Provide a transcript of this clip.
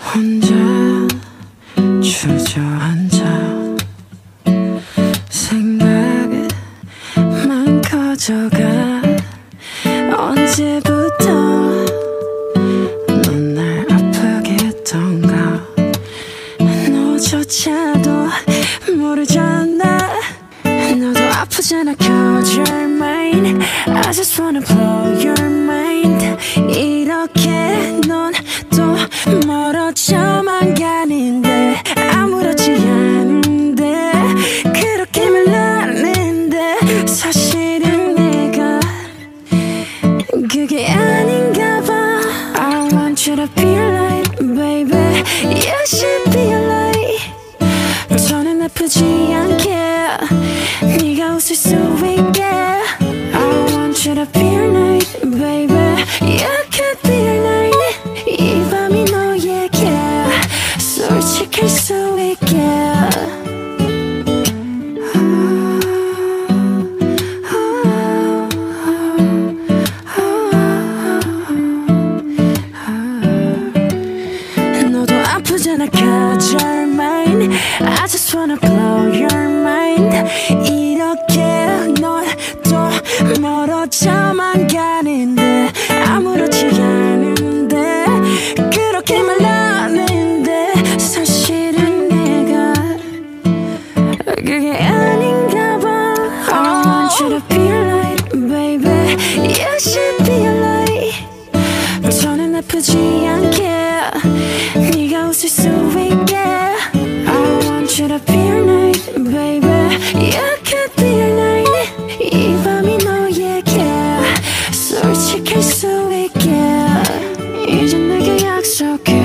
혼자 주저앉아 생각만 커져가. 언제부터 넌 날 아프게 했던가. 너조차도 모르잖아. 너도 아프잖아. Cause you're mine. I just wanna blow your mind. 이렇게 넌 또 멀어져만 가는데 아무렇지 않은데 그렇게 말하는데 사실은 내가 그게 아닌가 봐. I want you to be a light, baby. You should be a light. 저는 아프지 않게 네가 웃을 수 있게. I want you to be a night, baby. You could be a night. 이 밤이 너에게 솔직할 수 있게. 너도 아프잖아. Cause you're mine. I just wanna blow your mind. 이렇게 넌 또 멀어져만 가는데 아무렇지 않은데 그렇게 말하는데 사실은 내가 그게 아닌가 봐. I want you to be a light, baby. You should be a light. 저는 아프지 않게 네가 웃을 수 있게. I want you to be a night, baby. You could be a night. 이 밤이 너에게 솔직할 수 있게. 이제 내게 약속해.